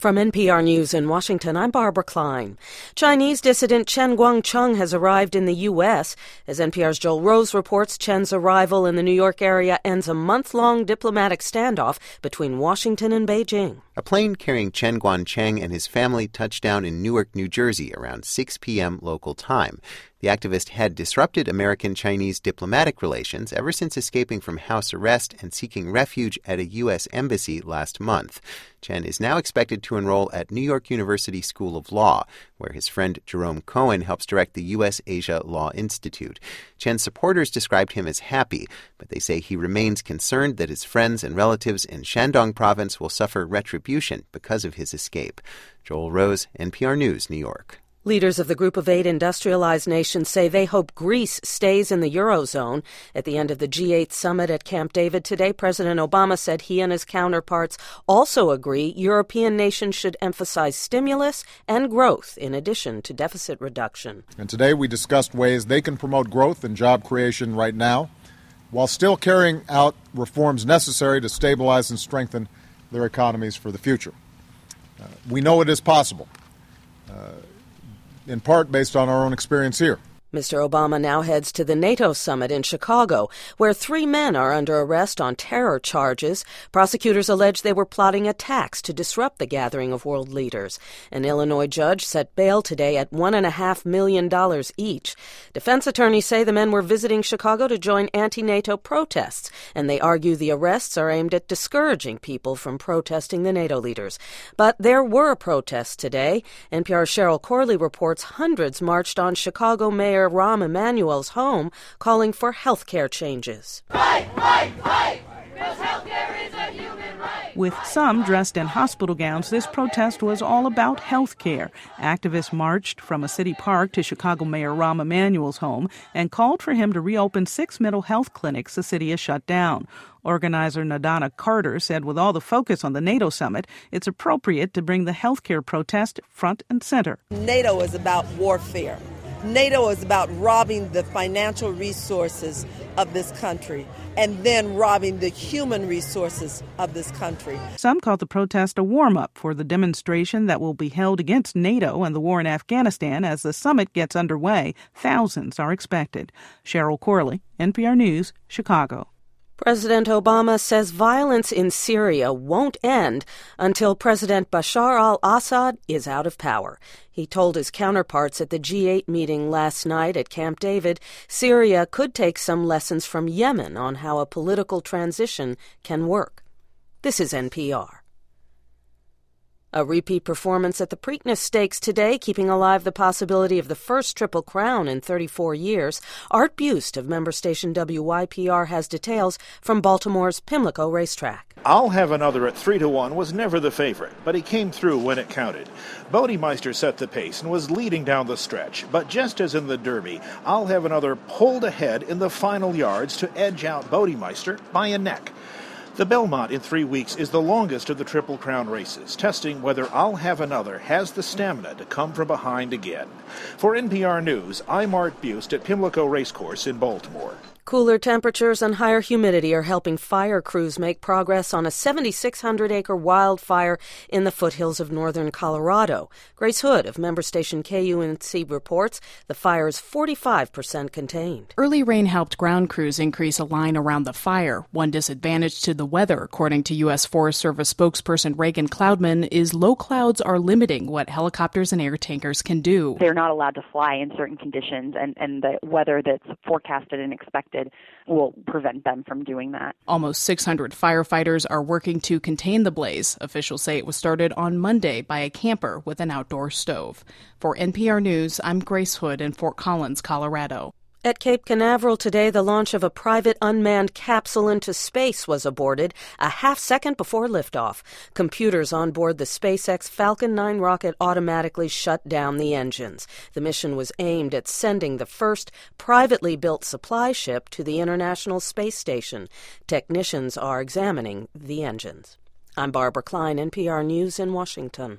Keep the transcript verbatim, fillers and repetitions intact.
From N P R News in Washington, I'm Barbara Klein. Chinese dissident Chen Guangcheng has arrived in the U S. As N P R's Joel Rose reports, Chen's arrival in the New York area ends a month-long diplomatic standoff between Washington and Beijing. A plane carrying Chen Guangcheng and his family touched down in Newark, New Jersey around six p.m. local time. The activist had disrupted American-Chinese diplomatic relations ever since escaping from house arrest and seeking refuge at a U S embassy last month. Chen is now expected to enroll at New York University School of Law, where his friend Jerome Cohen helps direct the U S Asia Law Institute. Chen's supporters described him as happy, but they say he remains concerned that his friends and relatives in Shandong province will suffer retribution because of his escape. Joel Rose, N P R News, New York. Leaders of the Group of Eight industrialized nations say they hope Greece stays in the Eurozone. At the end of the G eight summit at Camp David today, President Obama said he and his counterparts also agree European nations should emphasize stimulus and growth in addition to deficit reduction. And today we discussed ways they can promote growth and job creation right now, while still carrying out reforms necessary to stabilize and strengthen their economies for the future. Uh, we know it is possible. Uh, in part based on our own experience here. Mister Obama now heads to the NATO summit in Chicago, where three men are under arrest on terror charges. Prosecutors allege they were plotting attacks to disrupt the gathering of world leaders. An Illinois judge set bail today at one point five million dollars each. Defense attorneys say the men were visiting Chicago to join anti-NATO protests, and they argue the arrests are aimed at discouraging people from protesting the NATO leaders. But there were protests today. N P R's Cheryl Corley reports hundreds marched on Chicago Mayor Rahm Emanuel's home, calling for health care changes. Fight, fight, fight! Because health care is a human right! With some dressed in hospital gowns, this protest was all about health care. Activists marched from a city park to Chicago Mayor Rahm Emanuel's home and called for him to reopen six mental health clinics the city has shut down. Organizer Nadana Carter said with all the focus on the NATO summit, it's appropriate to bring the health care protest front and center. NATO is about warfare. NATO is about robbing the financial resources of this country and then robbing the human resources of this country. Some called the protest a warm-up for the demonstration that will be held against NATO and the war in Afghanistan. As the summit gets underway, thousands are expected. Cheryl Corley, N P R News, Chicago. President Obama says violence in Syria won't end until President Bashar al-Assad is out of power. He told his counterparts at the G eight meeting last night at Camp David, Syria could take some lessons from Yemen on how a political transition can work. This is N P R. A repeat performance at the Preakness Stakes today, keeping alive the possibility of the first Triple Crown in thirty-four years. Art Buste of member station W Y P R has details from Baltimore's Pimlico racetrack. I'll Have Another at three to one was never the favorite, but he came through when it counted. Bodemeister set the pace and was leading down the stretch, but just as in the Derby, I'll Have Another pulled ahead in the final yards to edge out Bodemeister by a neck. The Belmont in three weeks is the longest of the Triple Crown races, testing whether I'll Have Another has the stamina to come from behind again. For N P R News, I'm Art Buste at Pimlico Racecourse in Baltimore. Cooler temperatures and higher humidity are helping fire crews make progress on a seven thousand six hundred acre wildfire in the foothills of northern Colorado. Grace Hood of member station K U N C reports the fire is forty-five percent contained. Early rain helped ground crews increase a line around the fire. One disadvantage to the weather, according to U S Forest Service spokesperson Reagan Cloudman, is low clouds are limiting what helicopters and air tankers can do. They're not allowed to fly in certain conditions, and, and the weather that's forecasted and expected will prevent them from doing that. Almost six hundred firefighters are working to contain the blaze. Officials say it was started on Monday by a camper with an outdoor stove. For N P R News, I'm Grace Hood in Fort Collins, Colorado. At Cape Canaveral today, the launch of a private unmanned capsule into space was aborted a half second before liftoff. Computers on board the SpaceX Falcon nine rocket automatically shut down the engines. The mission was aimed at sending the first privately built supply ship to the International Space Station. Technicians are examining the engines. I'm Barbara Klein, N P R News in Washington.